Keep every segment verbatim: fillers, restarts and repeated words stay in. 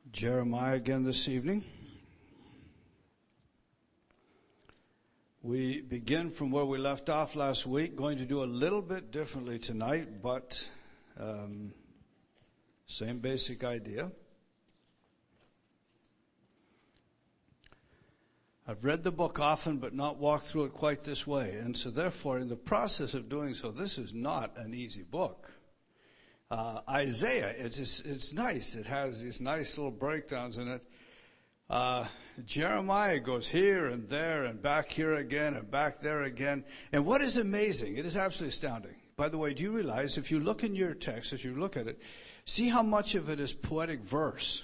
Jeremiah again this evening. We begin from where we left off last week, going to do a little bit differently tonight, but um, same basic idea. I've read the book often, but not walked through it quite this way. And so therefore, in the process of doing so, this is not an easy book. Uh, Isaiah, it's just, it's nice. It has these nice little breakdowns in it. Uh, Jeremiah goes here and there and back here again and back there again. And what is amazing, it is absolutely astounding. By the way, do you realize if you look in your text, as you look at it, see how much of it is poetic verse?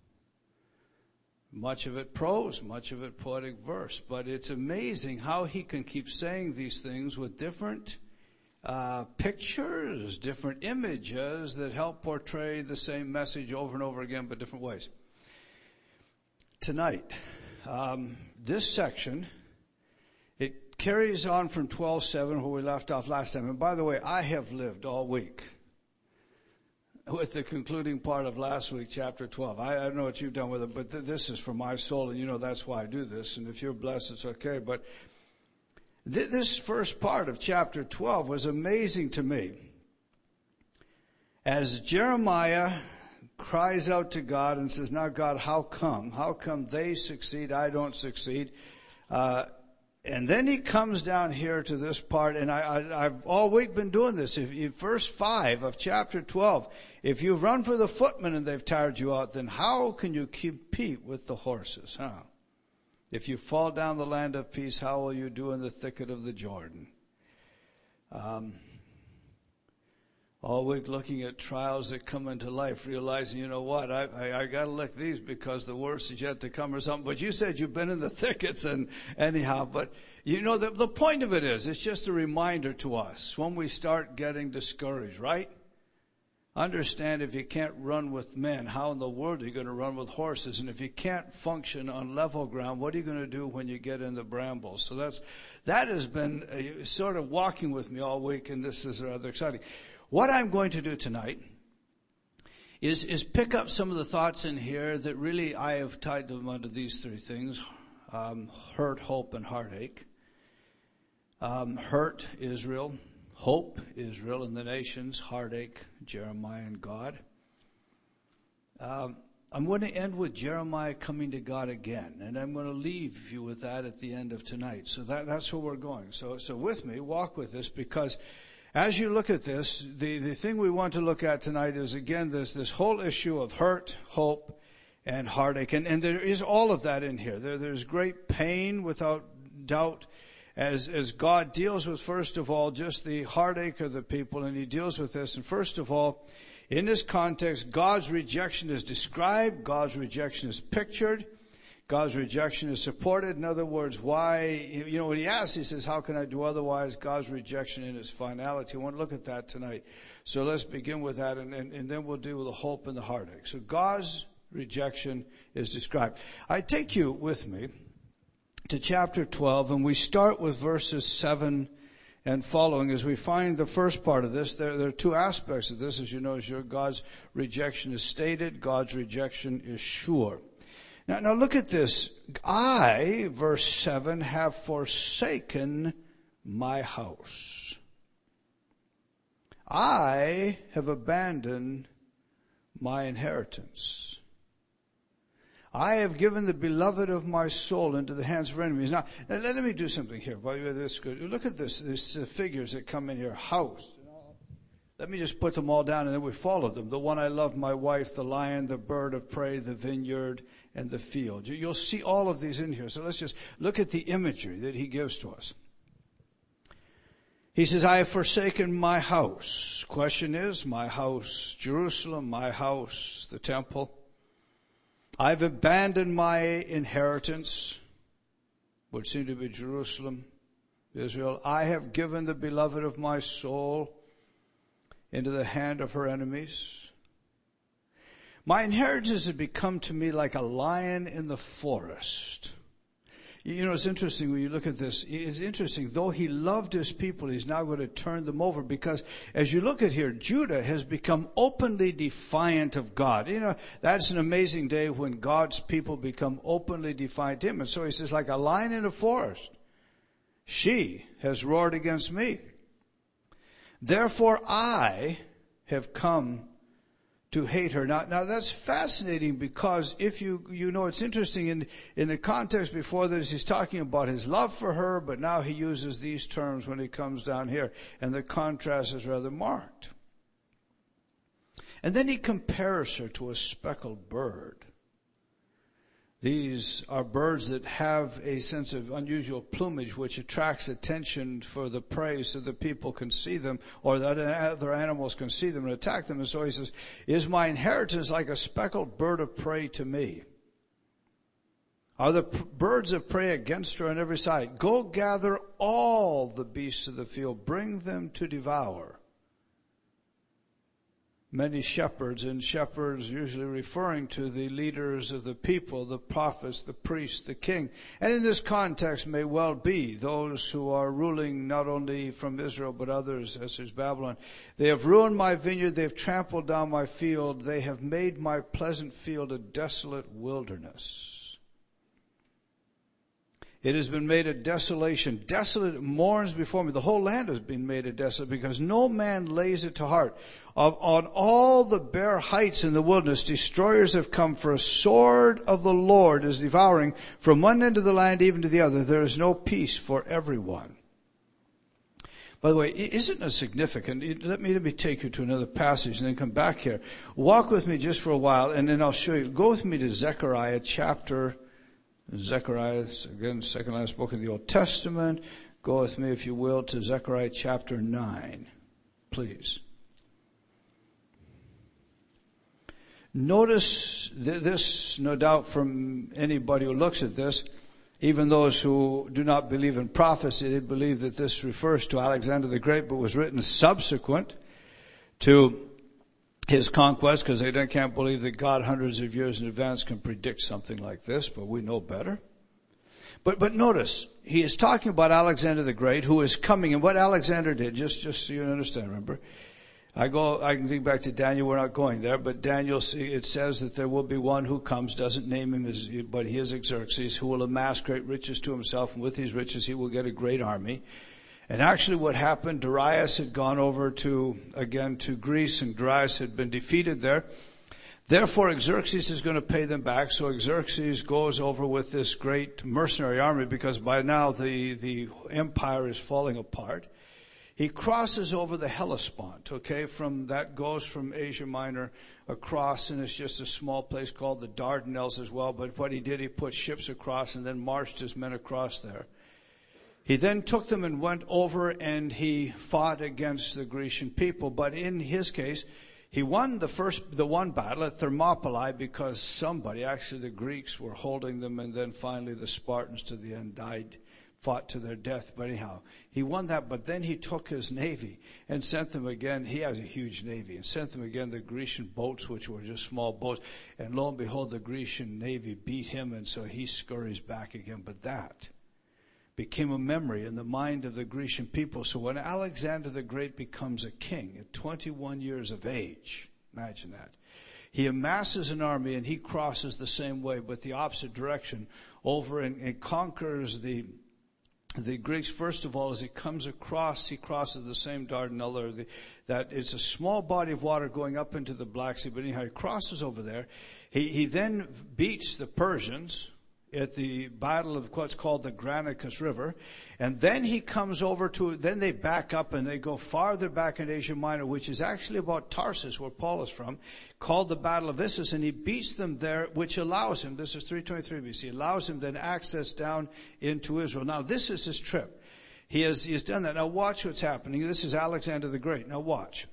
Much of it prose, much of it poetic verse. But it's amazing how he can keep saying these things with different Uh, pictures, different images that help portray the same message over and over again, but different ways. Tonight, um, this section, it carries on from twelve seven where we left off last time. And by the way, I have lived all week with the concluding part of last week, chapter twelve. I, I don't know what you've done with it, but th- this is for my soul, and you know that's why I do this. And if you're blessed, it's okay. But this first part of chapter twelve was amazing to me. As Jeremiah cries out to God and says, now God, how come? How come they succeed, I don't succeed? Uh, and then he comes down here to this part, and I, I, I've all week been doing this. If you, verse five of chapter twelve, if you run for the footmen and they've tired you out, then how can you compete with the horses, huh? If you fall down the land of peace, how will you do in the thicket of the Jordan? Um, all week looking at trials that come into life, realizing, you know what, I, I, I got to lick these because the worst is yet to come or something. But you said you've been in the thickets, and anyhow. But, you know, the, the point of it is, it's just a reminder to us when we start getting discouraged, right? Understand, if you can't run with men, how in the world are you going to run with horses? And if you can't function on level ground, what are you going to do when you get in the brambles? So that's, that has been uh, sort of walking with me all week, and this is rather exciting. What I'm going to do tonight is, is pick up some of the thoughts in here that really I have tied them under these three things, um, hurt, hope, and heartache. Um, hurt, Israel. Hope, Israel and the nations. Heartache, Jeremiah and God. Um, I'm going to end with Jeremiah coming to God again, and I'm going to leave you with that at the end of tonight. So that, that's where we're going. So, so with me, walk with this, because as you look at this, the, the thing we want to look at tonight is, again, this, this whole issue of hurt, hope, and heartache. And, and there is all of that in here. There, there's great pain, without doubt, As, as God deals with, first of all, just the heartache of the people, and he deals with this. And first of all, in this context, God's rejection is described, God's rejection is pictured, God's rejection is supported. In other words, why, you know, when he asks, he says, how can I do otherwise? God's rejection in its finality. I want to look at that tonight. So let's begin with that, and, and, and then we'll deal with the hope and the heartache. So God's rejection is described. I take you with me to chapter twelve, and we start with verses seven and following. As we find the first part of this, there, there are two aspects of this, as you know, as your God's rejection is stated, God's rejection is sure. Now, now look at this. I, verse seven, have forsaken my house. I have abandoned my inheritance. I have given the beloved of my soul into the hands of enemies. Now, now let me do something here. Look at this, these figures that come in here. House. Let me just put them all down, and then we follow them. The one I love, my wife, the lion, the bird of prey, the vineyard, and the field. You'll see all of these in here. So let's just look at the imagery that he gives to us. He says, I have forsaken my house. Question is, my house, Jerusalem, my house, the temple. I've abandoned my inheritance, would seem to be Jerusalem, Israel. I have given the beloved of my soul into the hand of her enemies. My inheritance has become to me like a lion in the forest. You know, it's interesting when you look at this. It's interesting. Though he loved his people, he's now going to turn them over, because as you look at here, Judah has become openly defiant of God. You know, that's an amazing day when God's people become openly defiant to him. And so he says, like a lion in a forest, she has roared against me. Therefore I have come to hate her. Now, now that's fascinating, because if you, you know, it's interesting in, in the context before this, he's talking about his love for her, but now he uses these terms when he comes down here, and the contrast is rather marked. And then he compares her to a speckled bird. These are birds that have a sense of unusual plumage which attracts attention for the prey, so that people can see them, or that other animals can see them and attack them. And so he says, is my inheritance like a speckled bird of prey to me? Are the p- birds of prey against her on every side? Go gather all the beasts of the field, bring them to devour. Many shepherds, and shepherds usually referring to the leaders of the people, the prophets, the priests, the king. And in this context may well be those who are ruling not only from Israel but others, as is Babylon. They have ruined my vineyard, they have trampled down my field, they have made my pleasant field a desolate wilderness. It has been made a desolation. Desolate mourns before me. The whole land has been made a desolate, because no man lays it to heart. Of, on all the bare heights in the wilderness, destroyers have come, for a sword of the Lord is devouring from one end of the land even to the other. There is no peace for everyone. By the way, isn't it significant? Let me, let me take you to another passage and then come back here. Walk with me just for a while, and then I'll show you. Go with me to Zechariah chapter Zechariah, again, second last book of the Old Testament. Go with me, if you will, to Zechariah chapter nine, please. Notice th- this, no doubt, from anybody who looks at this, even those who do not believe in prophecy, they believe that this refers to Alexander the Great, but was written subsequent to his conquest, because they can't believe that God hundreds of years in advance can predict something like this, but we know better. But but notice, he is talking about Alexander the Great, who is coming, and what Alexander did, just, just so you understand, remember, I go, I can think back to Daniel, we're not going there, but Daniel, it says that there will be one who comes, doesn't name him, as, but he is Xerxes, who will amass great riches to himself, and with these riches he will get a great army. And actually what happened, Darius had gone over to, again, to Greece, and Darius had been defeated there. Therefore, Xerxes is going to pay them back. So Xerxes goes over with this great mercenary army, because by now the, the empire is falling apart. He crosses over the Hellespont, okay, from that goes from Asia Minor across, and it's just a small place called the Dardanelles as well. But what he did, he put ships across and then marched his men across there. He then took them and went over, and he fought against the Grecian people. But in his case, he won the first, the one battle at Thermopylae, because somebody, actually the Greeks, were holding them, and then finally the Spartans to the end died, fought to their death. But anyhow, he won that, but then he took his navy and sent them again. He has a huge navy, and sent them again the Grecian boats, which were just small boats. And lo and behold, the Grecian navy beat him, and so he scurries back again. But that became a memory in the mind of the Grecian people. So when Alexander the Great becomes a king at twenty-one years of age, imagine that, he amasses an army, and he crosses the same way, but the opposite direction, over and, and conquers the the Greeks. First of all, as he comes across, he crosses the same Dardanelle, or the, that it's a small body of water going up into the Black Sea, but anyhow, he crosses over there. He, he then beats the Persians at the battle of what's called the Granicus River. And then he comes over to, then they back up and they go farther back in Asia Minor, which is actually about Tarsus, where Paul is from, called the Battle of Issus, and he beats them there, which allows him, this is three twenty-three B C, allows him then access down into Israel. Now this is his trip. He has, he has done that. Now watch what's happening. This is Alexander the Great. Now watch.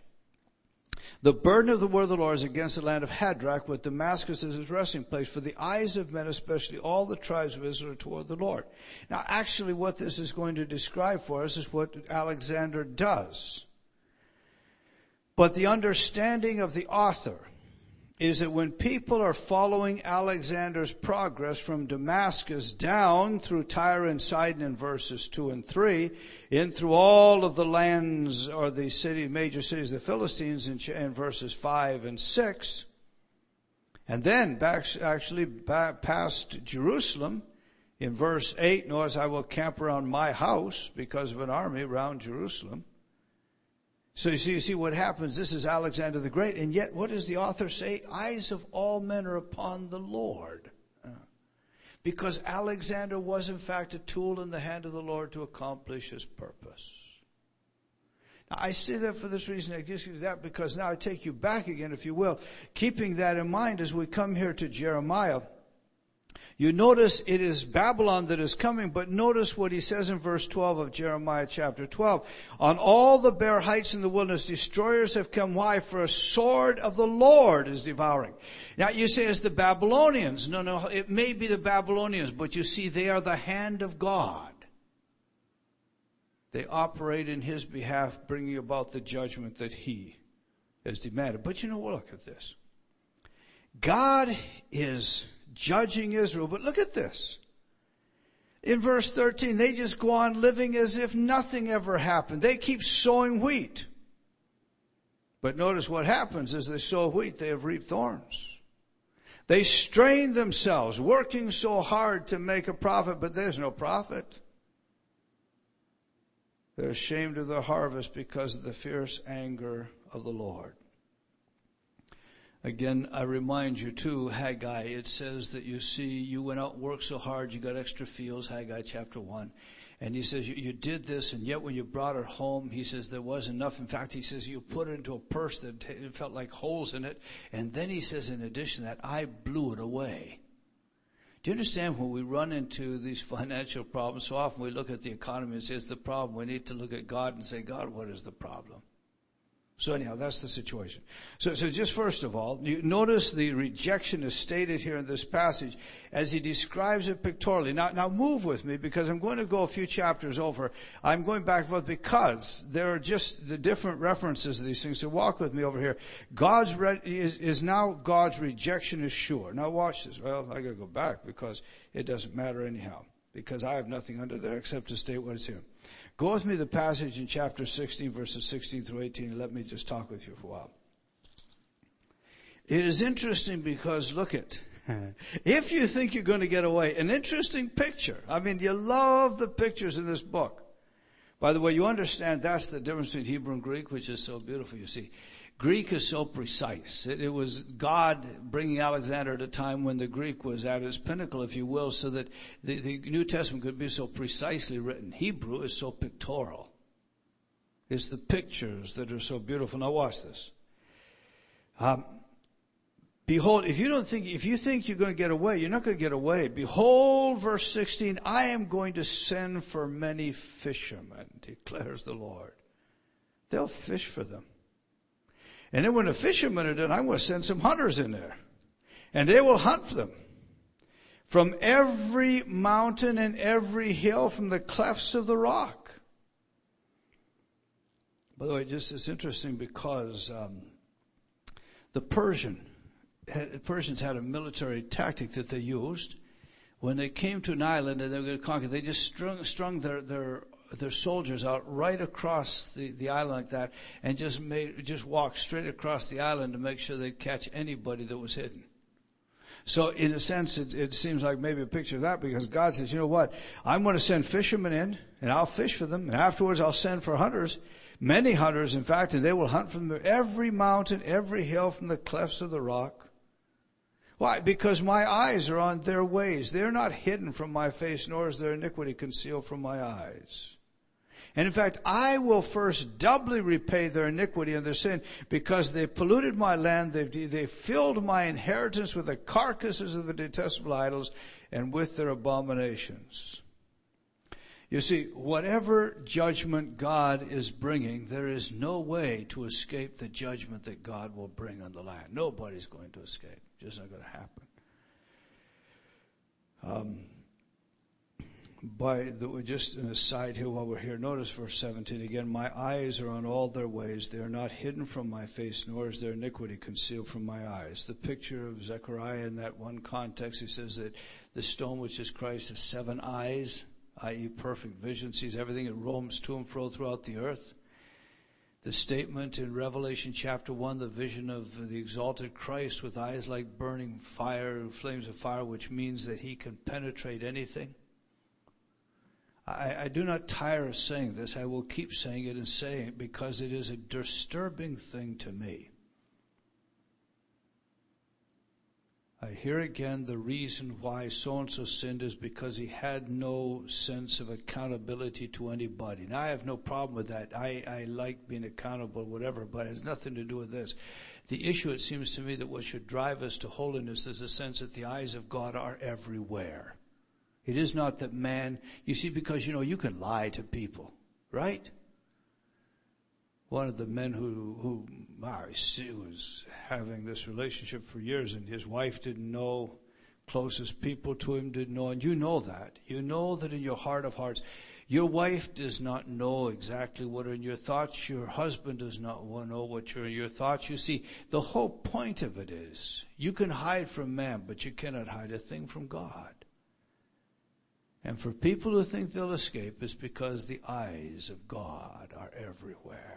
The burden of the word of the Lord is against the land of Hadrach, with Damascus as his resting place, for the eyes of men, especially all the tribes of Israel, are toward the Lord. Now, actually, what this is going to describe for us is what Alexander does. But the understanding of the author is that when people are following Alexander's progress from Damascus down through Tyre and Sidon in verses two and three, in through all of the lands or the city, major cities of the Philistines in, in verses five and six, and then back, actually back past Jerusalem in verse eight, notice I will camp around my house because of an army around Jerusalem. So you see, you see what happens. This is Alexander the Great. And yet, what does the author say? Eyes of all men are upon the Lord. Because Alexander was, in fact, a tool in the hand of the Lord to accomplish his purpose. Now, I say that for this reason. I give you that because now I take you back again, if you will, keeping that in mind as we come here to Jeremiah. You notice it is Babylon that is coming, but notice what he says in verse twelve of Jeremiah chapter twelve. On all the bare heights in the wilderness, destroyers have come. Why? For a sword of the Lord is devouring. Now you say it's the Babylonians. No, no, it may be the Babylonians, but you see they are the hand of God. They operate in his behalf, bringing about the judgment that he has demanded. But you know, look at this. God is judging Israel. But look at this. In verse thirteen, they just go on living as if nothing ever happened. They keep sowing wheat. But notice what happens as they sow wheat, they have reaped thorns. They strain themselves, working so hard to make a profit, but there's no profit. They're ashamed of their harvest because of the fierce anger of the Lord. Again, I remind you too, Haggai, it says that you see, you went out and worked so hard, you got extra fields, Haggai chapter one. And he says, you, you did this, and yet when you brought it home, he says, there wasn't enough. In fact, he says, you put it into a purse that t- it felt like holes in it. And then he says, in addition to that, I blew it away. Do you understand when we run into these financial problems, so often we look at the economy and say, it's the problem. We need to look at God and say, God, what is the problem? So anyhow, that's the situation. So, so just first of all, you notice the rejection is stated here in this passage as he describes it pictorially. Now, now move with me because I'm going to go a few chapters over. I'm going back and forth because there are just the different references to these things. So walk with me over here. God's re- is, is now God's rejection is sure. Now watch this. Well, I got to go back because it doesn't matter anyhow because I have nothing under there except to state what is here. Go with me to the passage in chapter sixteen, verses sixteen through eighteen, and let me just talk with you for a while. It is interesting because, look it, if you think you're going to get away, an interesting picture. I mean, you love the pictures in this book. By the way, you understand that's the difference between Hebrew and Greek, which is so beautiful, you see. Greek is so precise. It, it was God bringing Alexander at a time when the Greek was at its pinnacle, if you will, so that the, the New Testament could be so precisely written. Hebrew is so pictorial. It's the pictures that are so beautiful. Now watch this. Um, Behold, if you don't think, if you think you're going to get away, you're not going to get away. Behold, verse sixteen, I am going to send for many fishermen, declares the Lord. They'll fish for them. And then when the fishermen are done, I'm going to send some hunters in there. And they will hunt for them. From every mountain and every hill, from the clefts of the rock. By the way, just it's interesting because um, the Persian, had, Persians had a military tactic that they used. When they came to an island and they were going to conquer, they just strung, strung their, their their soldiers out right across the, the island like that and just made just walked straight across the island to make sure they'd catch anybody that was hidden. So in a sense, it, it seems like maybe a picture of that because God says, you know what, I'm going to send fishermen in and I'll fish for them and afterwards I'll send for hunters, many hunters in fact, and they will hunt from every mountain, every hill from the clefts of the rock. Why? Because my eyes are on their ways. They're not hidden from my face, nor is their iniquity concealed from my eyes. And in fact, I will first doubly repay their iniquity and their sin because they polluted my land. They've, they filled my inheritance with the carcasses of the detestable idols and with their abominations. You see, whatever judgment God is bringing, there is no way to escape the judgment that God will bring on the land. Nobody's going to escape. It's just not going to happen. Um, by the, just an aside here while we're here, notice verse seventeen again, my eyes are on all their ways. They are not hidden from my face, nor is their iniquity concealed from my eyes. The picture of Zechariah in that one context, he says that the stone which is Christ has seven eyes, that is perfect vision, sees everything. It roams to and fro throughout the earth. The statement in Revelation chapter one, the vision of the exalted Christ with eyes like burning fire, flames of fire, which means that he can penetrate anything. I, I do not tire of saying this. I will keep saying it and saying it because it is a disturbing thing to me. I hear again the reason why so-and-so sinned is because he had no sense of accountability to anybody. Now, I have no problem with that. I, I like being accountable, whatever, but it has nothing to do with this. The issue, it seems to me, that what should drive us to holiness is a sense that the eyes of God are everywhere. It is not that man, you see, because, you know, you can lie to people, right? One of the men who, who wow, he was having this relationship for years, and his wife didn't know, closest people to him didn't know, and you know that. You know that in your heart of hearts, your wife does not know exactly what are in your thoughts. Your husband does not know what are in your thoughts. You see, the whole point of it is, you can hide from man, but you cannot hide a thing from God. And for people who think they'll escape, it's because the eyes of God are everywhere.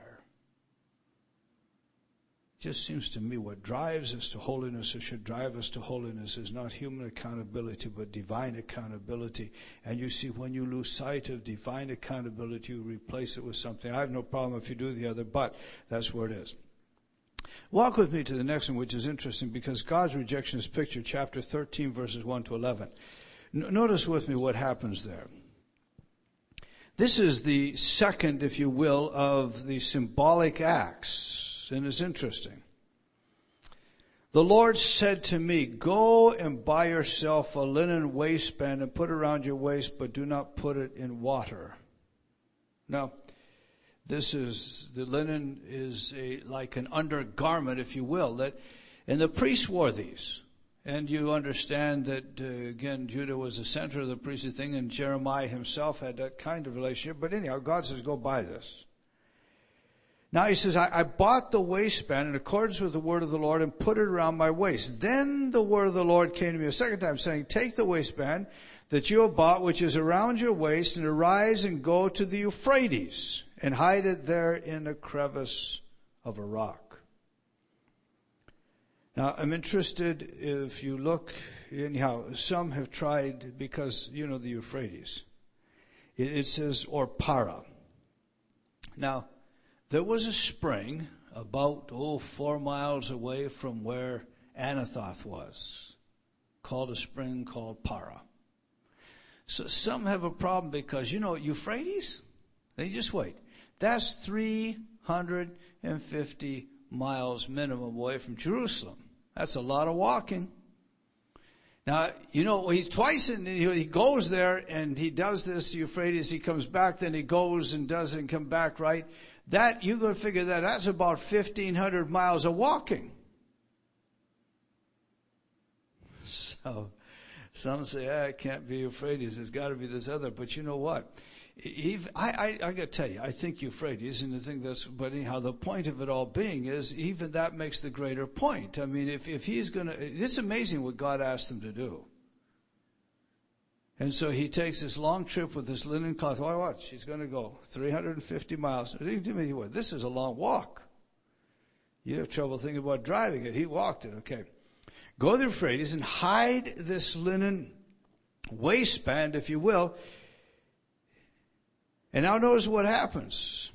It just seems to me what drives us to holiness, or should drive us to holiness, is not human accountability, but divine accountability. And you see, when you lose sight of divine accountability, you replace it with something. I have no problem if you do the other, but that's where it is. Walk with me to the next one, which is interesting, because God's rejection is pictured, chapter thirteen, verses one to eleven. Notice with me what happens there. This is the second, if you will, of the symbolic acts, and it's interesting. The Lord said to me, go and buy yourself a linen waistband and put it around your waist, but do not put it in water. Now, this is, the linen is a, like an undergarment, if you will, that, and the priests wore these. And you understand that, uh, again, Judah was the center of the priestly thing, and Jeremiah himself had that kind of relationship. But anyhow, God says, go buy this. Now he says, I, I bought the waistband in accordance with the word of the Lord and put it around my waist. Then the word of the Lord came to me a second time, saying, take the waistband that you have bought, which is around your waist, and arise and go to the Euphrates, and hide it there in a crevice of a rock. Now, I'm interested, if you look, anyhow, some have tried, because, you know, the Euphrates. It, it says, or Para. Now, there was a spring about, oh, four miles away from where Anathoth was, called a spring called Para. So some have a problem because, you know, Euphrates, they just wait. That's three hundred fifty miles minimum away from Jerusalem. That's a lot of walking. Now, you know, he's twice in, he goes there and he does this, Euphrates, he comes back, then he goes and doesn't come back, right? That, you got to figure that, that's about fifteen hundred miles of walking. So, some say, ah, it can't be Euphrates, it's got to be this other. But you know what? Even, I, I, I got to tell you, I think Euphrates, and I think that's, but anyhow, the point of it all being is, even that makes the greater point. I mean, if, if he's going to, it's amazing what God asked him to do. And so he takes this long trip with this linen cloth. Why watch? He's going to go three hundred fifty miles. This is a long walk. You have trouble thinking about driving it. He walked it. Okay. Go to the Euphrates and hide this linen waistband, if you will. And now notice what happens.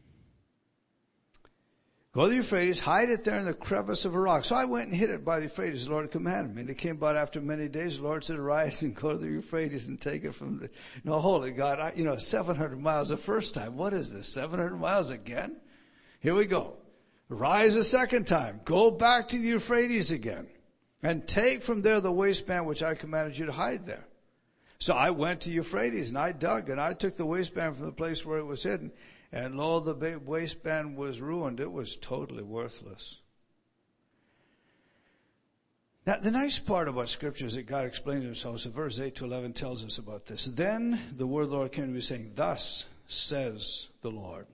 Go to the Euphrates, hide it there in the crevice of a rock. So I went and hid it by the Euphrates. The Lord commanded me. And it came about after many days. The Lord said, arise and go to the Euphrates and take it from the... No, holy God, I, you know, seven hundred miles the first time. What is this, seven hundred miles again? Here we go. Rise a second time. Go back to the Euphrates again. And take from there the waistband which I commanded you to hide there. So I went to Euphrates and I dug and I took the waistband from the place where it was hidden. And lo, the waistband was ruined. It was totally worthless. Now, the nice part about Scripture is that God explained himself. So verse eight to eleven tells us about this. Then the word of the Lord came to me saying, thus says the Lord,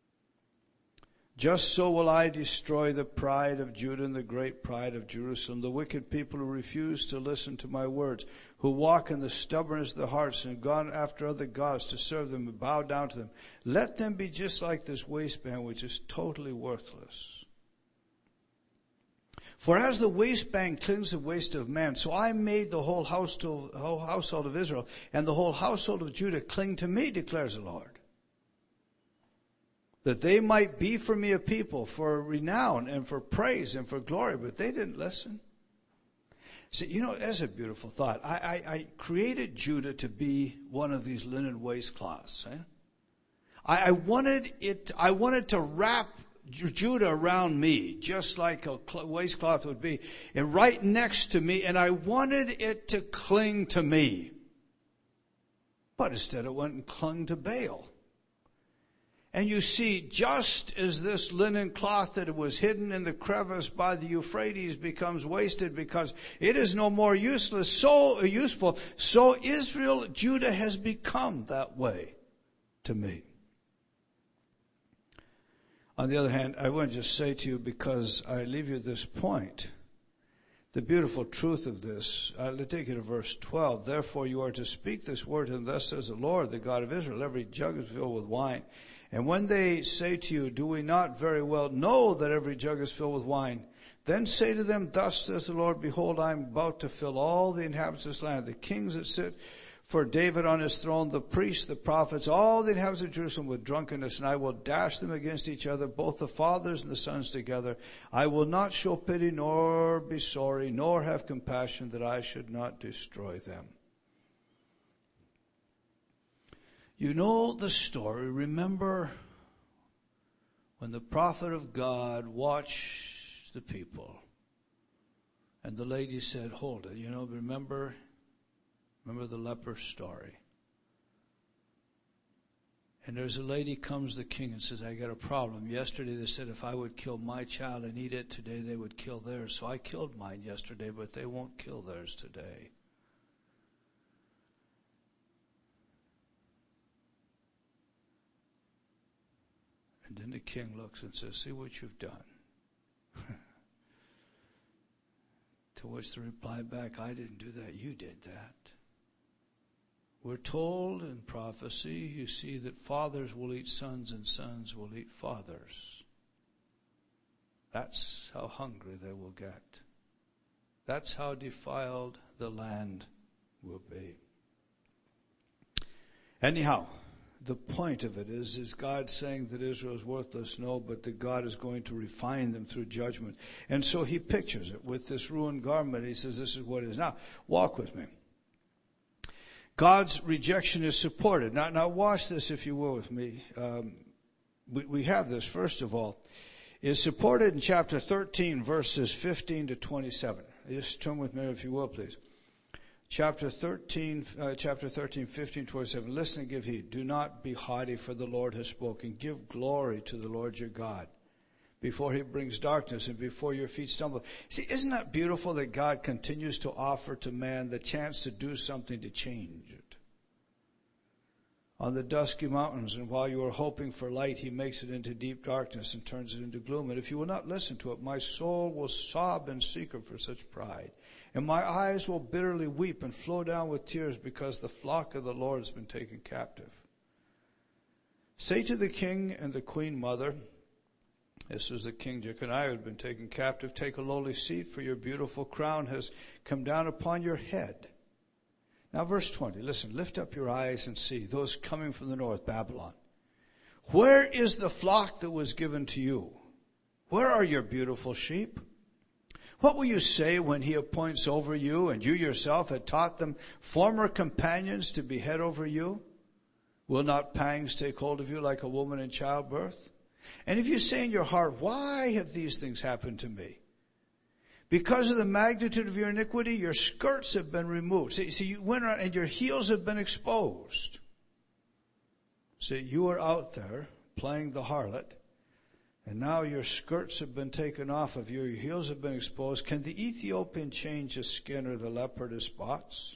just so will I destroy the pride of Judah and the great pride of Jerusalem, the wicked people who refuse to listen to my words, who walk in the stubbornness of their hearts and have gone after other gods to serve them and bow down to them. Let them be just like this waistband, which is totally worthless. For as the waistband clings the waist of man, so I made the whole household, whole household of Israel and the whole household of Judah cling to me, declares the Lord, that they might be for me a people, for renown and for praise and for glory. But they didn't listen. See, you know, that's a beautiful thought. I, I, I created Judah to be one of these linen waistcloths. Eh? I, I wanted it. I wanted to wrap Judah around me, just like a waistcloth would be, and right next to me, and I wanted it to cling to me. But instead it went and clung to Baal. And you see, just as this linen cloth that was hidden in the crevice by the Euphrates becomes wasted because it is no more useless, so useful, so Israel, Judah has become that way to me. On the other hand, I want to just say to you, because I leave you this point, the beautiful truth of this. I'll take you to verse twelve. Therefore you are to speak this word, and thus says the Lord, the God of Israel, every jug is filled with wine. And when they say to you, do we not very well know that every jug is filled with wine? Then say to them, thus says the Lord, behold, I am about to fill all the inhabitants of this land, the kings that sit for David on his throne, the priests, the prophets, all the inhabitants of Jerusalem with drunkenness, and I will dash them against each other, both the fathers and the sons together. I will not show pity, nor be sorry, nor have compassion, that I should not destroy them. You know the story. Remember when the prophet of God watched the people, and the lady said, hold it. You know, remember, remember the leper story. And there's a lady comes to the king and says, I got a problem. Yesterday they said if I would kill my child and eat it, today they would kill theirs. So I killed mine yesterday, but they won't kill theirs today. And then the king looks and says, see what you've done. To which the reply back, I didn't do that, you did that. We're told in prophecy, you see, that fathers will eat sons and sons will eat fathers. That's how hungry they will get. That's how defiled the land will be. Anyhow, the point of it is, is God saying that Israel is worthless? No, but that God is going to refine them through judgment. And so he pictures it with this ruined garment. He says, this is what it is. Now, walk with me. God's rejection is supported. Now, now watch this, if you will, with me. Um, we, we have this, first of all, is supported in chapter thirteen, verses fifteen to twenty-seven. Just turn with me, if you will, please. Chapter thirteen, uh, chapter thirteen, fifteen, twenty-seven. Listen and give heed. Do not be haughty, for the Lord has spoken. Give glory to the Lord your God, before he brings darkness and before your feet stumble. See, isn't that beautiful that God continues to offer to man the chance to do something to change it? On the dusky mountains, and while you are hoping for light, he makes it into deep darkness and turns it into gloom. And if you will not listen to it, my soul will sob in secret for such pride. And my eyes will bitterly weep and flow down with tears, because the flock of the Lord has been taken captive. Say to the king and the queen mother, this was the king Jeconiah who had been taken captive, take a lowly seat, for your beautiful crown has come down upon your head. Now verse twenty, listen, lift up your eyes and see those coming from the north, Babylon. Where is the flock that was given to you? Where are your beautiful sheep? What will you say when he appoints over you, and you yourself had taught them former companions to be head over you? Will not pangs take hold of you like a woman in childbirth? And if you say in your heart, why have these things happened to me? Because of the magnitude of your iniquity, your skirts have been removed. See, see you went around and your heels have been exposed. See, you are out there playing the harlot, And now your skirts have been taken off of you, your heels have been exposed. Can the Ethiopian change his skin or the leopard his spots?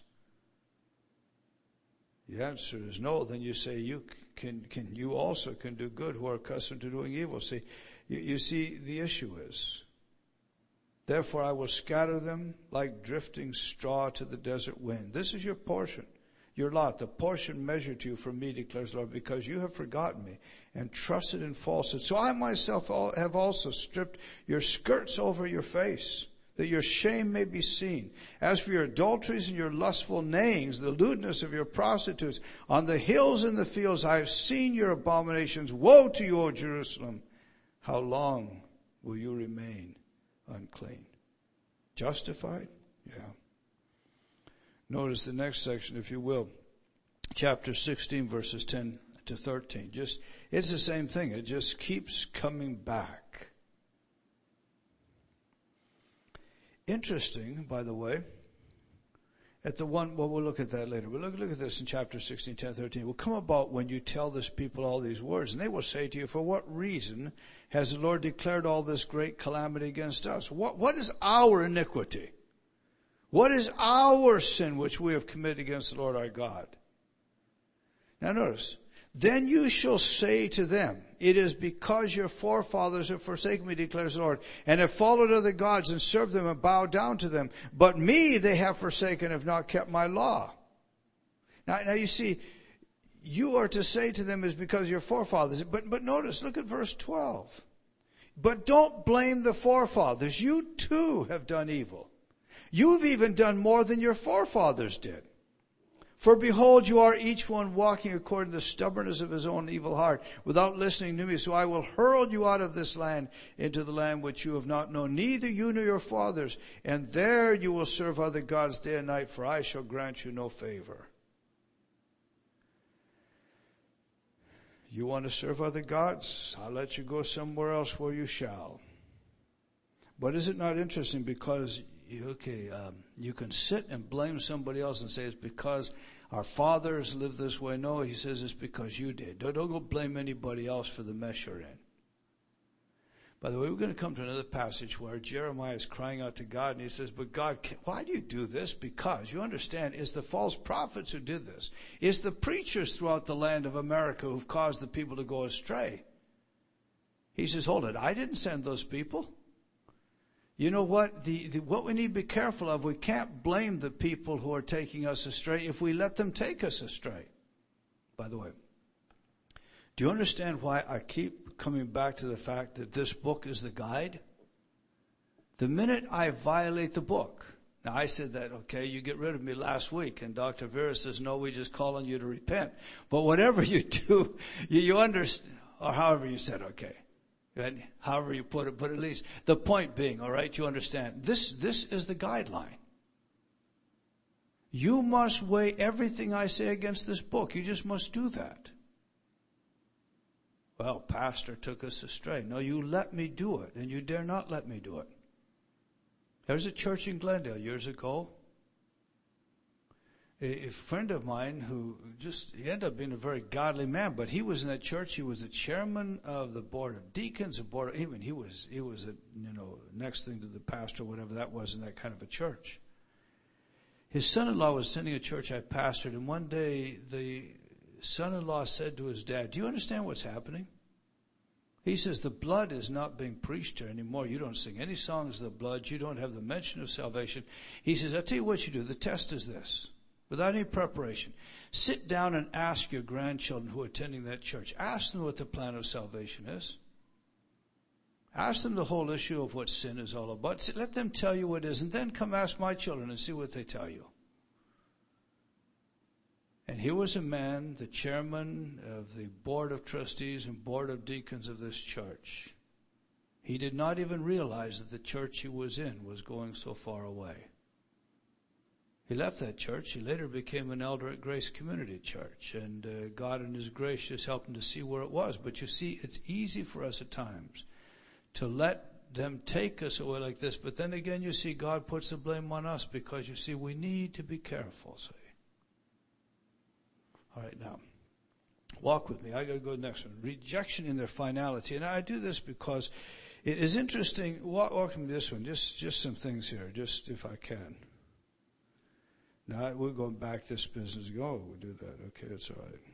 The answer is no. Then you say, you can, can you also can do good who are accustomed to doing evil. See, you, you see, the issue is, therefore I will scatter them like drifting straw to the desert wind. This is your portion, your lot, the portion measured to you from me, declares the Lord, because you have forgotten me and trusted in falsehood. So I myself have also stripped your skirts over your face, that your shame may be seen. As for your adulteries and your lustful neighings, the lewdness of your prostitutes, on the hills and the fields I have seen your abominations. Woe to you, O Jerusalem! How long will you remain unclean? Justified? Yeah. Notice the next section, if you will. Chapter sixteen, verses ten to thirteen. Just, it's the same thing. It just keeps coming back. Interesting, by the way, at the one, well, we'll look at that later. We'll look, look at this in chapter sixteen, ten, thirteen. It will come about when you tell this people all these words, and they will say to you, for what reason has the Lord declared all this great calamity against us? What, what is our iniquity? What is our sin which we have committed against the Lord our God? Now notice, then you shall say to them, it is because your forefathers have forsaken me, declares the Lord, and have followed other gods and served them and bowed down to them. But me they have forsaken, have not kept my law. Now, now you see, you are to say to them is because your forefathers. But, but notice, look at verse twelve. But don't blame the forefathers. You too have done evil. You've even done more than your forefathers did. For behold, you are each one walking according to the stubbornness of his own evil heart, without listening to me. So I will hurl you out of this land into the land which you have not known, neither you nor your fathers. And there you will serve other gods day and night, for I shall grant you no favor. You want to serve other gods? I'll let you go somewhere else where you shall. But is it not interesting? Because, okay, um, you can sit and blame somebody else and say it's because our fathers lived this way. No, he says it's because you did. Don't, don't go blame anybody else for the mess you're in. By the way, we're going to come to another passage where Jeremiah is crying out to God, and he says, but God, why do you do this? Because, you understand, it's the false prophets who did this. It's the preachers throughout the land of America who've caused the people to go astray. He says, hold it, I didn't send those people. You know what? The, the, what we need to be careful of, we can't blame the people who are taking us astray if we let them take us astray. By the way, do you understand why I keep coming back to the fact that this book is the guide? The minute I violate the book, now I said that, okay, you get rid of me last week, and Doctor Vera says, no, we just call on you to repent. But whatever you do, you, you understand, or however you said, okay. Right? However you put it, but at least the point being, all right, you understand. This, this is the guideline. You must weigh everything I say against this book. You just must do that. Well, pastor took us astray. No, you let me do it, and you dare not let me do it. There was a church in Glendale years ago. A friend of mine who just, he ended up being a very godly man, but he was in that church. He was the chairman of the board of deacons, a board of, even he was, he was a, you know, next thing to the pastor, whatever that was in that kind of a church. His son-in-law was attending a church I pastored, and one day the son-in-law said to his dad, do you understand what's happening? He says, the blood is not being preached here anymore. You don't sing any songs of the blood. You don't have the mention of salvation. He says, I'll tell you what you do. The test is this. Without any preparation, sit down and ask your grandchildren who are attending that church. Ask them what the plan of salvation is. Ask them the whole issue of what sin is all about. Let them tell you what it is, and then come ask my children and see what they tell you. And here was a man, the chairman of the board of trustees and board of deacons of this church. He did not even realize that the church he was in was going so far away. He left that church. He later became an elder at Grace Community Church. And uh, God in His grace just helped him to see where it was. But you see, it's easy for us at times to let them take us away like this. But then again, you see, God puts the blame on us because, you see, we need to be careful, see. All right, now, Walk with me. I got to go to the next one. Rejection in their finality. And I do this because it is interesting. Walk, walk with me this one. Just, just some things here, just if I can. Now, we're going back this business. Oh, we'll do that. Okay, that's all right.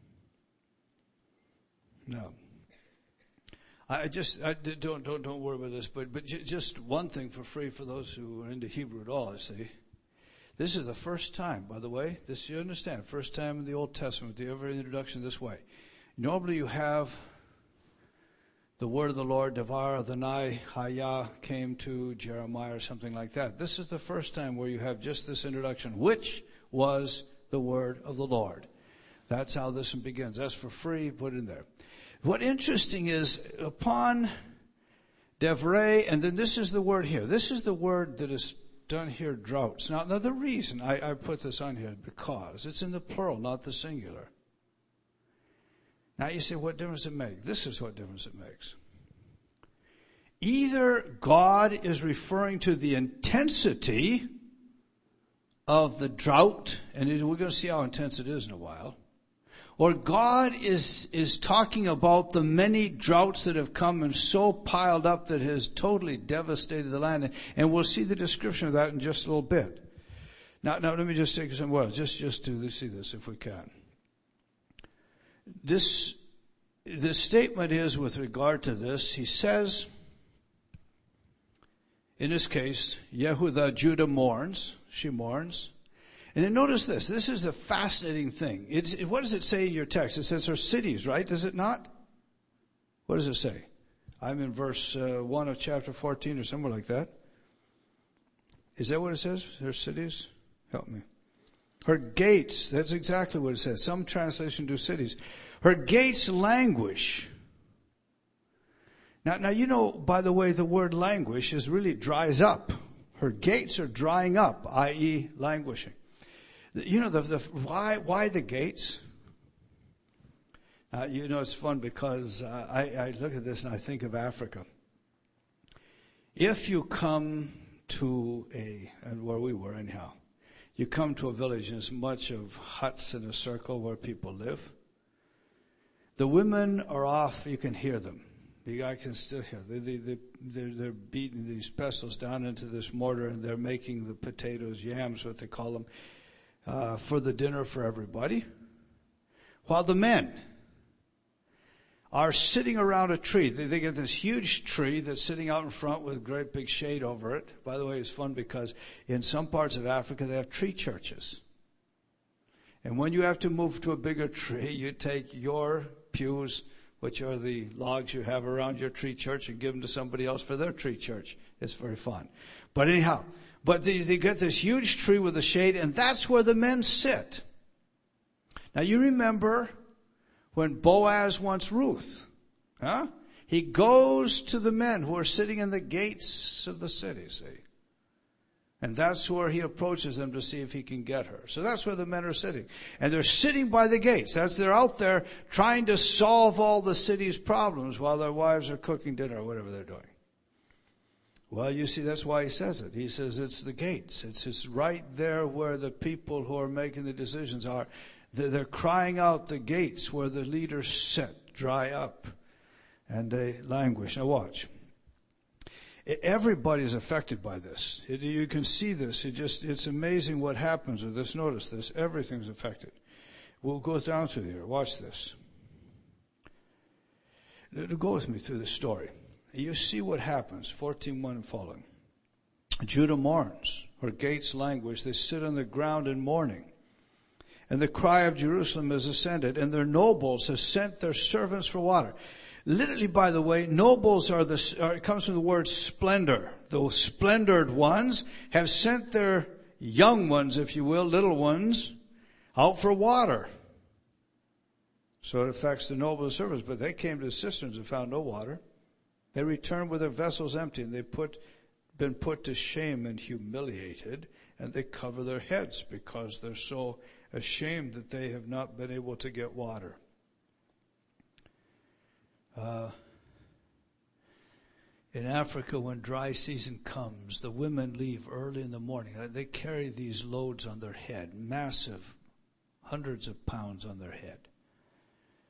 Now, I just I don't don't don't worry about this, but but j- just one thing for free for those who are into Hebrew at all. I see. This is the first time, by the way. This you understand. First time in the Old Testament, the ever introduction this way. Normally, you have the word of the Lord, Devar Adonai Hayah, came to Jeremiah or something like that. This is the first time where you have just this introduction, which was the word of the Lord. That's how this one begins. That's for free. Put it in there. What interesting is, upon Devrei, and then this is the word here. This is the word that is done here, droughts. Now, now the reason I, I put this on here, because it's in the plural, not the singular. Now you say, what difference does it make? This is what difference it makes. Either God is referring to the intensity of the drought, and we're going to see how intense it is in a while, or God is, is talking about the many droughts that have come and so piled up that has totally devastated the land. And we'll see the description of that in just a little bit. Now, now let me just take some words, just, just to see this if we can. This, the statement is with regard to this, he says, in this case, Yehudah, Judah mourns, she mourns. And then notice this. This is a fascinating thing. It's, it, what does it say in your text? It says her cities, right? Does it not? What does it say? I'm in verse uh, one of chapter fourteen or somewhere like that. Is that what it says? Her cities? Help me. Her gates. That's exactly what it says. Some translation do cities. Her gates languish. Now, now you know, by the way, the word languish is really dries up. Her gates are drying up, that is languishing. You know, the, the, why, why the gates? Uh, you know, it's fun because uh, I, I look at this and I think of Africa. If you come to a, and where we were anyhow, you come to a village and it's much of huts in a circle where people live. The women are off, you can hear them. The guy can still hear. They, they, they, they're, they're beating these pestles down into this mortar and they're making the potatoes, yams, what they call them, uh, for the dinner for everybody. While the men are sitting around a tree. They, they get this huge tree that's sitting out in front with great big shade over it. By the way, it's fun because in some parts of Africa they have tree churches. And when you have to move to a bigger tree, you take your pews, which are the logs you have around your tree church, and give them to somebody else for their tree church. It's very fun. But anyhow, but they, they get this huge tree with a shade, and that's where the men sit. Now you remember when Boaz wants Ruth, huh? He goes to the men who are sitting in the gates of the city, see? And that's where he approaches them to see if he can get her. So that's where the men are sitting. And they're sitting by the gates. That's, they're out there trying to solve all the city's problems while their wives are cooking dinner or whatever they're doing. Well, you see, that's why he says it. He says it's the gates. It's, it's right there where the people who are making the decisions are. They're, they're crying out the gates where the leaders sit, dry up, and they languish. Now watch. Everybody's affected by this. It, you can see this. It just, it's amazing what happens with this. Notice this. Everything's affected. We'll go down through here. Watch this. Go with me through the story. You see what happens. fourteen one and following. Judah mourns. Her gates languish. They sit on the ground in mourning. And the cry of Jerusalem is ascended. And their nobles have sent their servants for water. Literally, by the way, nobles are the, are, it comes from the word splendor. Those splendored ones have sent their young ones, if you will, little ones, out for water. So it affects the noble servants. But they came to the cisterns and found no water. They returned with their vessels empty, and they put, been put to shame and humiliated, and they cover their heads because they're so ashamed that they have not been able to get water. Uh, in Africa, when dry season comes, the women leave early in the morning. They carry these loads on their head, massive, hundreds of pounds on their head.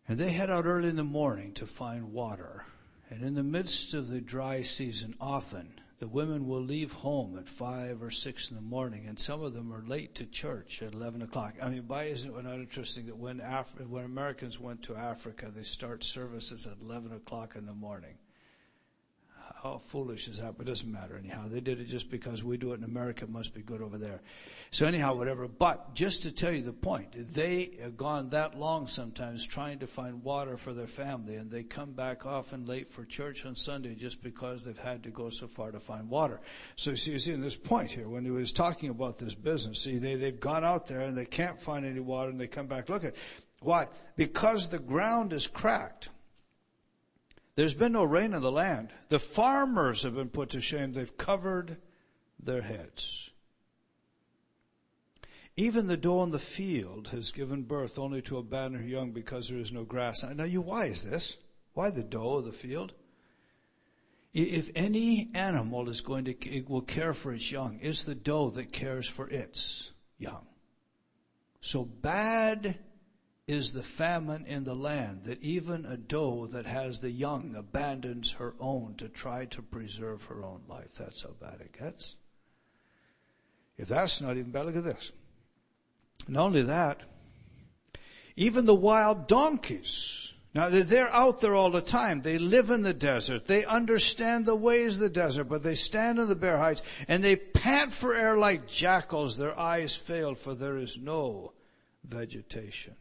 And they head out early in the morning to find water. And in the midst of the dry season, often the women will leave home at five or six in the morning, and some of them are late to church at eleven o'clock. I mean, why isn't it not interesting that when Af- when Americans went to Africa, they start services at eleven o'clock in the morning? How foolish is that? But it doesn't matter anyhow. They did it just because we do it in America. It must be good over there. So anyhow, whatever. But just to tell you the point, they have gone that long sometimes trying to find water for their family, and they come back often late for church on Sunday just because they've had to go so far to find water. So you see, you see in this point here, when he was talking about this business, see, they, they've gone out there and they can't find any water, and they come back looking. Why? Because the ground is cracked. There's been no rain in the land. The farmers have been put to shame. They've covered their heads. Even the doe in the field has given birth only to abandon her young because there is no grass. Now, you, why is this? Why the doe of the field? If any animal is going to, it will care for its young, it's the doe that cares for its young. So bad is the famine in the land that even a doe that has the young abandons her own to try to preserve her own life. That's how bad it gets. If that's not even bad, look at this. Not only that, even the wild donkeys. Now, they're out there all the time. They live in the desert. They understand the ways of the desert, but they stand on the bare heights, and they pant for air like jackals. Their eyes fail, for there is no vegetation.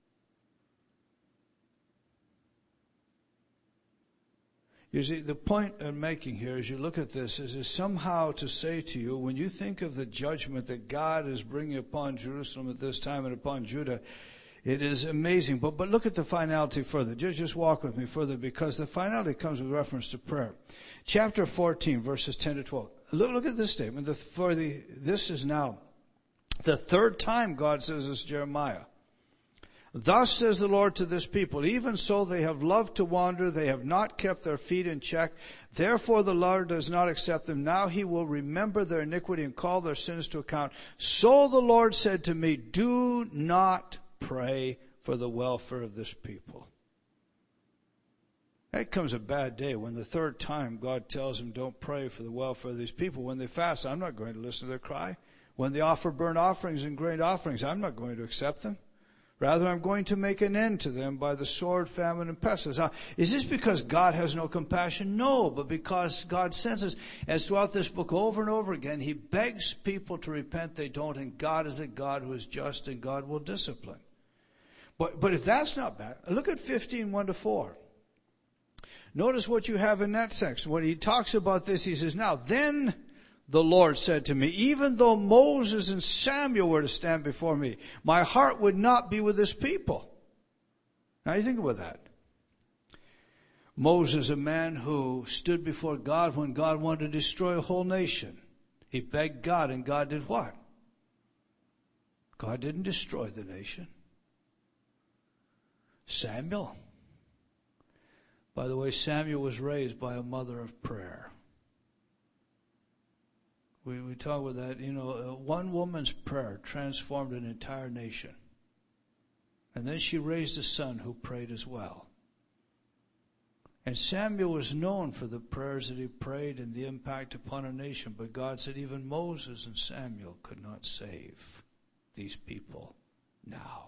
You see, the point I'm making here as you look at this is, is somehow to say to you, when you think of the judgment that God is bringing upon Jerusalem at this time and upon Judah, it is amazing. But but look at the finality further. Just, just walk with me further, because the finality comes with reference to prayer. Chapter fourteen, verses ten to twelve. Look, look at this statement. The, for the This is now the third time God says this to Jeremiah. Thus says the Lord to this people, even so they have loved to wander, they have not kept their feet in check. Therefore the Lord does not accept them. Now he will remember their iniquity and call their sins to account. So the Lord said to me, do not pray for the welfare of this people. That comes a bad day when the third time God tells him, don't pray for the welfare of these people. When they fast, I'm not going to listen to their cry. When they offer burnt offerings and grain offerings, I'm not going to accept them. Rather, I'm going to make an end to them by the sword, famine, and pestilence. Now, is this because God has no compassion? No, but because God senses, as throughout this book over and over again, he begs people to repent. They don't, and God is a God who is just, and God will discipline. But, but if that's not bad, look at fifteen, one to four. Notice what you have in that section. When he talks about this, he says, now, then the Lord said to me, even though Moses and Samuel were to stand before me, my heart would not be with this people. Now you think about that. Moses, a man who stood before God when God wanted to destroy a whole nation. He begged God, and God did what? God didn't destroy the nation. Samuel. By the way, Samuel was raised by a mother of prayer. We we talk about that, you know, uh, one woman's prayer transformed an entire nation. And then she raised a son who prayed as well. And Samuel was known for the prayers that he prayed and the impact upon a nation. But God said even Moses and Samuel could not save these people now.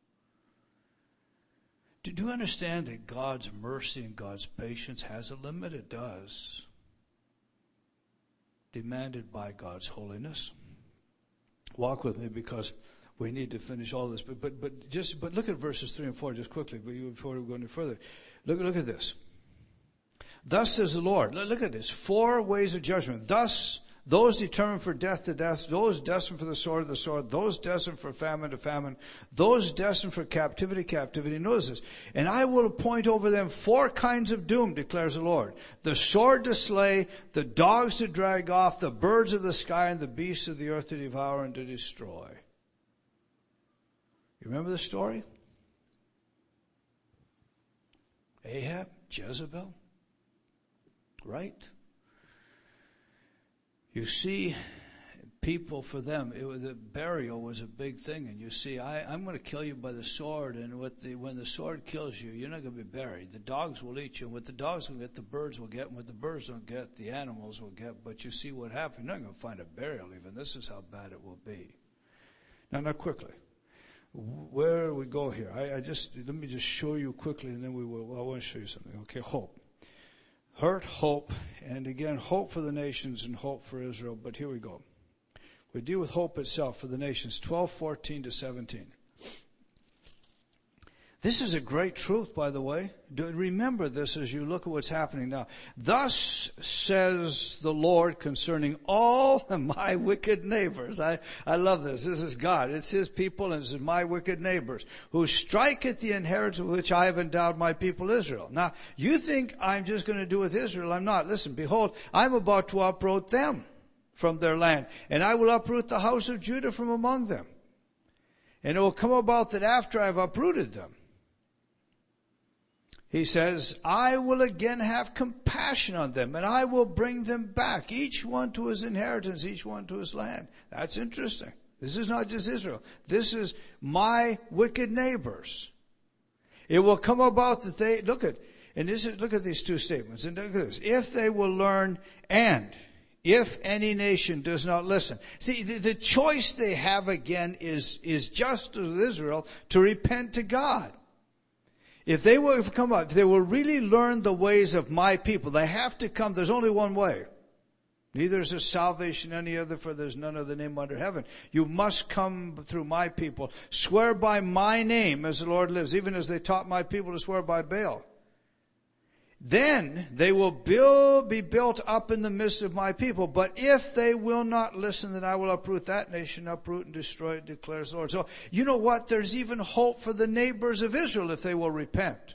Do you understand that God's mercy and God's patience has a limit? It does. Demanded by God's holiness. Walk with me, because we need to finish all this. But but but just but look at verses three and four just quickly before we go any further. Look look at this. Thus says the Lord. Look at this. Four ways of judgment. Thus, those determined for death to death, those destined for the sword to the sword, those destined for famine to famine, those destined for captivity, captivity. Notice this. And I will appoint over them four kinds of doom, declares the Lord. The sword to slay, the dogs to drag off, the birds of the sky, and the beasts of the earth to devour and to destroy. You remember the story? Ahab, Jezebel, right? You see, people, for them, it was, the burial was a big thing. And you see, I, I'm going to kill you by the sword, and with the, when the sword kills you, you're not going to be buried. The dogs will eat you, and what the dogs will get, the birds will get, and what the birds don't get, the animals will get. But you see what happened. You're not going to find a burial even. This is how bad it will be. Now, now quickly, where do we go here? I, I just, let me just show you quickly, and then we will, well, I want to show you something. Okay, hope. Hurt, hope, and again, hope for the nations and hope for Israel. But here we go. We deal with hope itself for the nations, twelve, fourteen to seventeen. This is a great truth, by the way. Do remember this as you look at what's happening now. Thus says the Lord concerning all my wicked neighbors. I, I love this. This is God. It's His people, and this is my wicked neighbors, who strike at the inheritance with which I have endowed my people Israel. Now, you think I'm just going to do with Israel. I'm not. Listen, behold, I'm about to uproot them from their land, and I will uproot the house of Judah from among them. And it will come about that after I've uprooted them, He says, I will again have compassion on them, and I will bring them back, each one to his inheritance, each one to his land. That's interesting. This is not just Israel. This is my wicked neighbors. It will come about that they, look at, and this is, look at these two statements, and look at this. If they will learn, and if any nation does not listen. See, the, the choice they have again is, is just as Israel, to repent to God. If they will come up, if they will really learn the ways of my people, they have to come. There's only one way. Neither is there salvation any other, for there's none other name under heaven. You must come through my people. Swear by my name as the Lord lives, even as they taught my people to swear by Baal. Then they will build, be built up in the midst of my people. But if they will not listen, then I will uproot that nation, uproot and destroy it, declares the Lord. So, you know what? There's even hope for the neighbors of Israel if they will repent.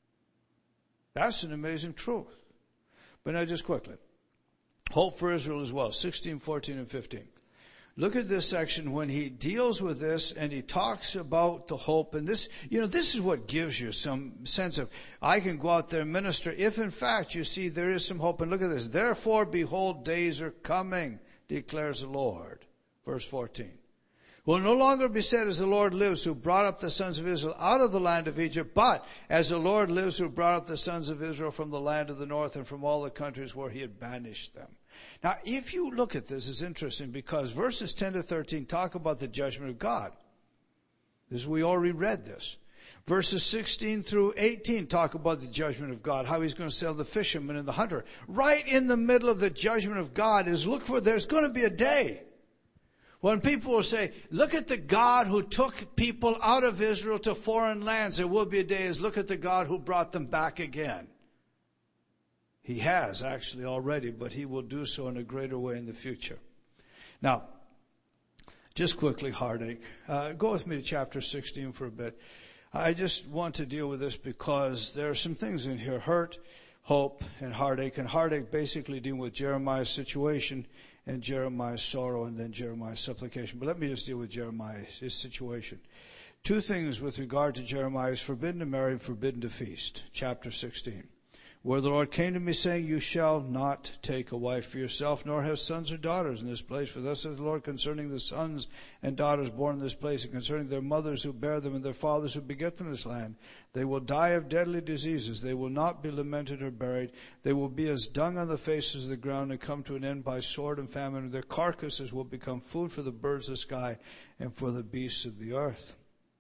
That's an amazing truth. But now just quickly. Hope for Israel as well. sixteen, fourteen, and fifteen. Look at this section when he deals with this and he talks about the hope. And this, you know, this is what gives you some sense of, I can go out there and minister if in fact you see there is some hope. And look at this. Therefore, behold, days are coming, declares the Lord. Verse fourteen. Will no longer be said, as the Lord lives, who brought up the sons of Israel out of the land of Egypt, but as the Lord lives, who brought up the sons of Israel from the land of the north and from all the countries where he had banished them. Now, if you look at this, it's interesting because verses ten to thirteen talk about the judgment of God. This, we already read this. Verses sixteen through eighteen talk about the judgment of God, how he's going to sell the fisherman and the hunter. Right in the middle of the judgment of God is, look for, there's going to be a day when people will say, look at the God who took people out of Israel to foreign lands. There will be a day as, look at the God who brought them back again. He has actually already, but he will do so in a greater way in the future. Now, just quickly, heartache. Uh, go with me to chapter sixteen for a bit. I just want to deal with this because there are some things in here. Hurt, hope, and heartache. And heartache basically dealing with Jeremiah's situation and Jeremiah's sorrow and then Jeremiah's supplication. But let me just deal with Jeremiah's his situation. Two things with regard to Jeremiah. Is forbidden to marry and forbidden to feast. Chapter sixteen. Where the Lord came to me saying, you shall not take a wife for yourself, nor have sons or daughters in this place. For thus says the Lord concerning the sons and daughters born in this place, and concerning their mothers who bear them and their fathers who beget them in this land. They will die of deadly diseases. They will not be lamented or buried. They will be as dung on the faces of the ground and come to an end by sword and famine. And their carcasses will become food for the birds of the sky and for the beasts of the earth.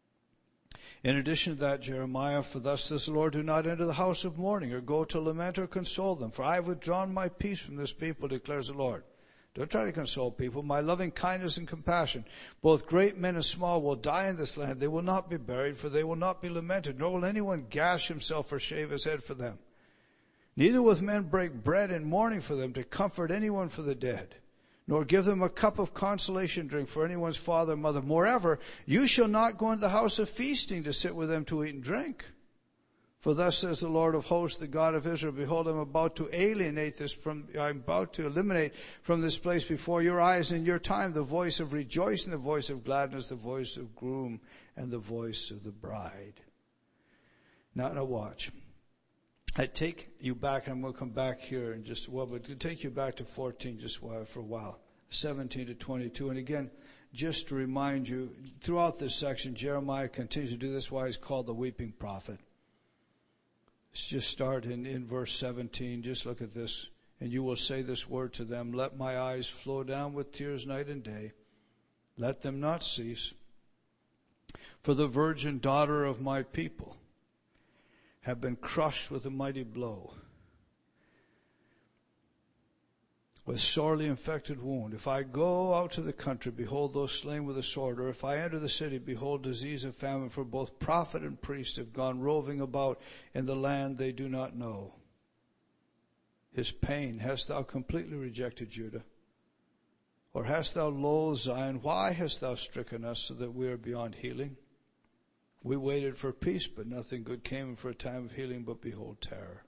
In addition to that, Jeremiah, for thus says the Lord, do not enter the house of mourning or go to lament or console them. For I have withdrawn my peace from this people, declares the Lord. Don't try to console people. My loving kindness and compassion, both great men and small, will die in this land. They will not be buried, for they will not be lamented, nor will anyone gash himself or shave his head for them. Neither will men break bread in mourning for them to comfort anyone for the dead, nor give them a cup of consolation drink for anyone's father or mother. Moreover, you shall not go into the house of feasting to sit with them to eat and drink. For thus says the Lord of hosts, the God of Israel, behold, I'm about to alienate this from, I'm about to eliminate from this place before your eyes in your time the voice of rejoicing, the voice of gladness, the voice of groom, and the voice of the bride. Now, now watch. I take you back, and I'm going to come back here in just a while, but to take you back to fourteen just for a while. seventeen to twenty-two. And again, just to remind you, throughout this section, Jeremiah continues to do this, why he's called the weeping prophet. Let's just start in, in verse seventeen. Just look at this. And you will say this word to them, let my eyes flow down with tears night and day. Let them not cease. For the virgin daughter of my people have been crushed with a mighty blow, with sorely infected wound. If I go out to the country, behold those slain with the sword. Or if I enter the city, behold disease and famine. For both prophet and priest have gone roving about in the land they do not know. His pain, hast thou completely rejected Judah? Or hast thou loathed Zion? Why hast thou stricken us so that we are beyond healing? We waited for peace, but nothing good came, and for a time of healing, but behold, terror.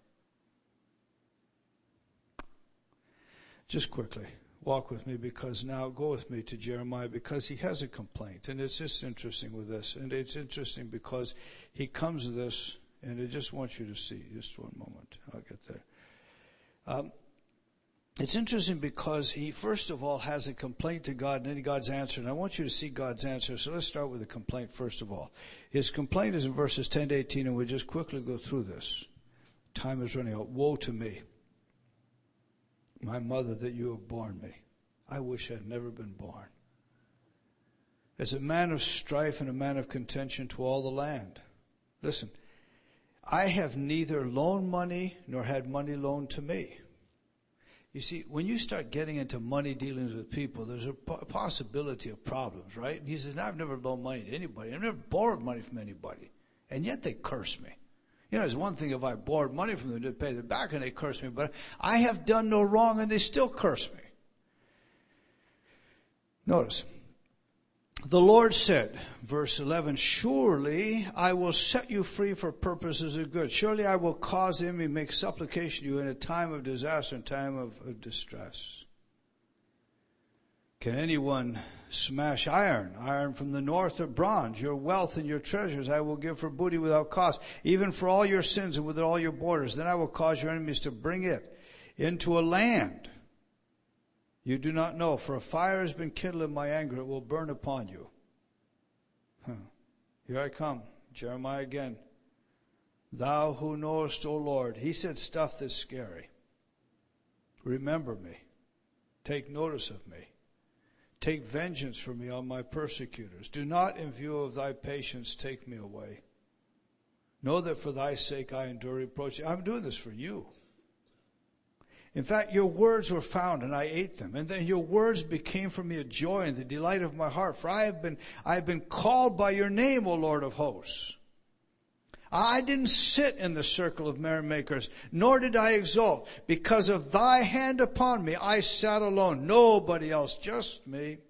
Just quickly, walk with me, because now go with me to Jeremiah, because he has a complaint. And it's just interesting with this. And it's interesting because he comes to this, and I just want you to see. Just one moment. I'll get there. Um, it's interesting because he, first of all, has a complaint to God, and then God's answer. And I want you to see God's answer. So let's start with the complaint first of all. His complaint is in verses ten to eighteen, and we'll just quickly go through this. Time is running out. Woe to me, my mother, that you have borne me. I wish I had never been born. As a man of strife and a man of contention to all the land. Listen, I have neither loaned money nor had money loaned to me. You see, when you start getting into money dealings with people, there's a possibility of problems, right? And he says, I've never loaned money to anybody. I've never borrowed money from anybody. And yet they curse me. You know, it's one thing if I borrowed money from them to pay them back and they curse me, but I have done no wrong and they still curse me. Notice, the Lord said, verse eleven, surely I will set you free for purposes of good. Surely I will cause the enemy to make supplication to you in a time of disaster, in time of, of distress. Can anyone smash iron, iron from the north or bronze? Your wealth and your treasures I will give for booty without cost, even for all your sins and within all your borders. Then I will cause your enemies to bring it into a land you do not know, for a fire has been kindled in my anger, it will burn upon you. Huh. Here I come, Jeremiah again. Thou who knowest, O Lord. He said stuff that's scary. Remember me. Take notice of me. Take vengeance for me on my persecutors. Do not, in view of thy patience, take me away. Know that for thy sake I endure reproach. I'm doing this for you. In fact, your words were found, and I ate them. And then your words became for me a joy and the delight of my heart. For I have been, I have been called by your name, O Lord of hosts. I didn't sit in the circle of merrymakers, nor did I exult. Because of thy hand upon me, I sat alone. Nobody else, just me.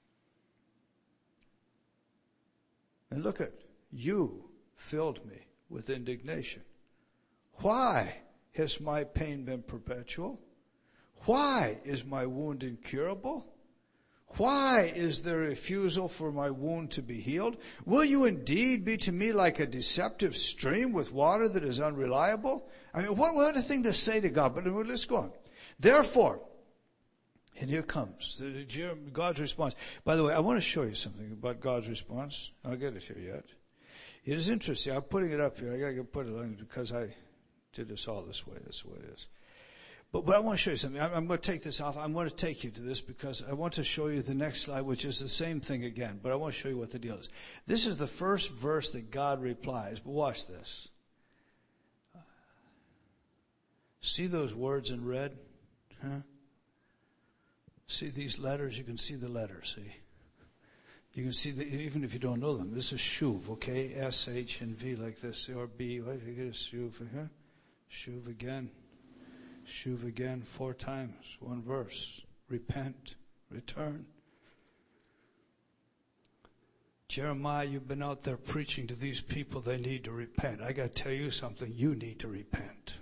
And look at, you filled me with indignation. Why has my pain been perpetual? Why is my wound incurable? Why is there refusal for my wound to be healed? Will you indeed be to me like a deceptive stream with water that is unreliable? I mean, what, what a thing to say to God. But let's go on. Therefore, and here comes God's response. By the way, I want to show you something about God's response. I'll get it here yet. It is interesting. I'm putting it up here. I got to put it on because I did this all this way. That's the way it is. But, but I want to show you something. I'm, I'm going to take this off. I'm going to take you to this because I want to show you the next slide, which is the same thing again. But I want to show you what the deal is. This is the first verse that God replies. But watch this. See those words in red? Huh? See these letters? You can see the letters, see? You can see that even if you don't know them. This is shuv, okay? S, H, and V like this. Or B. What? You get a shuv here. Shuv again. Shuv again. Four times. One verse. Repent. Return. Jeremiah, you've been out there preaching to these people. They need to repent. I got to tell you something. You need to repent.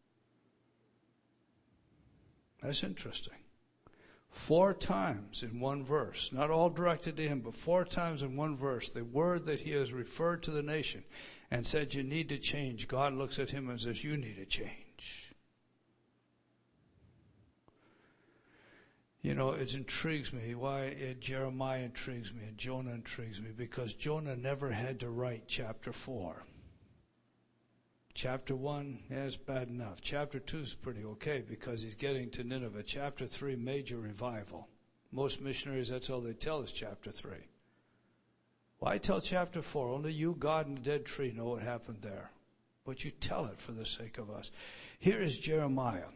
That's interesting. Four times in one verse, not all directed to him, but four times in one verse, the word that he has referred to the nation and said you need to change, God looks at him and says you need to change. You know, it intrigues me. Why it, Jeremiah intrigues me and Jonah intrigues me, because Jonah never had to write chapter four. Chapter one, yeah, it's bad enough. Chapter two is pretty okay because he's getting to Nineveh. Chapter three, major revival. Most missionaries, that's all they tell is chapter three. Why tell chapter four? Only you, God, and the dead tree know what happened there. But you tell it for the sake of us. Here is Jeremiah.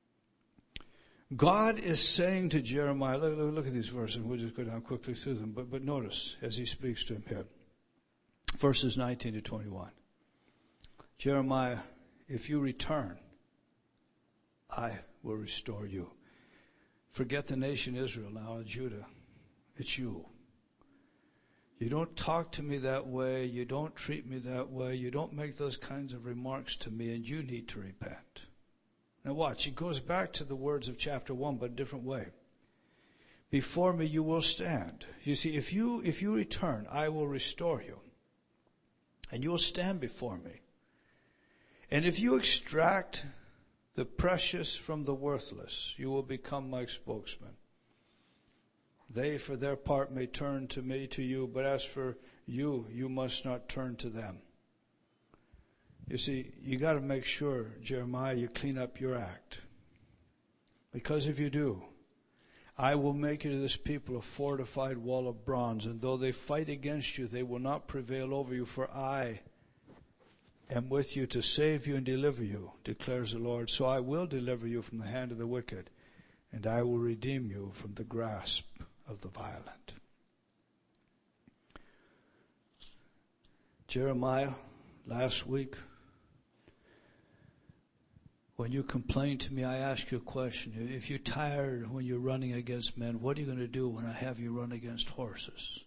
God is saying to Jeremiah, look, look, look at these verses. We'll just go down quickly through them. But, but notice as he speaks to him here. Verses nineteen to twenty-one. Jeremiah, if you return, I will restore you. Forget the nation Israel now, Judah. It's you. You don't talk to me that way. You don't treat me that way. You don't make those kinds of remarks to me, and you need to repent. Now watch, he goes back to the words of chapter one, but a different way. Before me you will stand. You see, if you, if you return, I will restore you. And you will stand before me. And if you extract the precious from the worthless, you will become my spokesman. They, for their part, may turn to me, to you, but as for you, you must not turn to them. You see, you got to make sure, Jeremiah, you clean up your act. Because if you do, I will make you to this people a fortified wall of bronze, and though they fight against you, they will not prevail over you, for I am with you to save you and deliver you, declares the Lord. So I will deliver you from the hand of the wicked, and I will redeem you from the grasp of the violent. Jeremiah, last week, when you complain to me, I ask you a question. If you're tired when you're running against men, what are you going to do when I have you run against horses?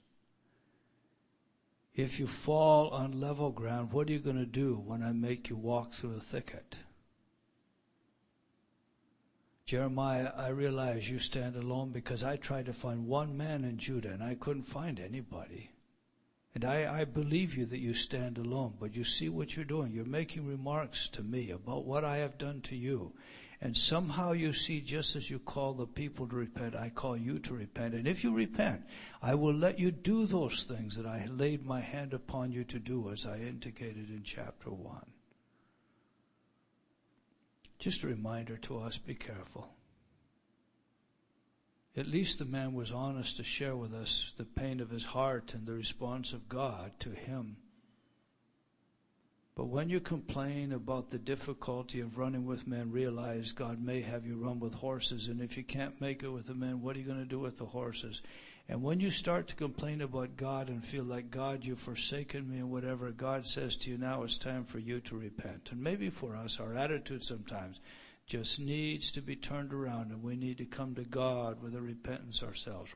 If you fall on level ground, what are you going to do when I make you walk through a thicket? Jeremiah, I realize you stand alone because I tried to find one man in Judah and I couldn't find anybody. And I, I believe you that you stand alone, but you see what you're doing. You're making remarks to me about what I have done to you. And somehow you see, just as you call the people to repent, I call you to repent. And if you repent, I will let you do those things that I laid my hand upon you to do, as I indicated in chapter one. Just a reminder to us, be careful. At least the man was honest to share with us the pain of his heart and the response of God to him. But when you complain about the difficulty of running with men, realize God may have you run with horses. And if you can't make it with the men, what are you going to do with the horses? And when you start to complain about God and feel like, God, you've forsaken me and whatever, God says to you, now it's time for you to repent. And maybe for us, our attitude sometimes just needs to be turned around, and we need to come to God with a repentance ourselves.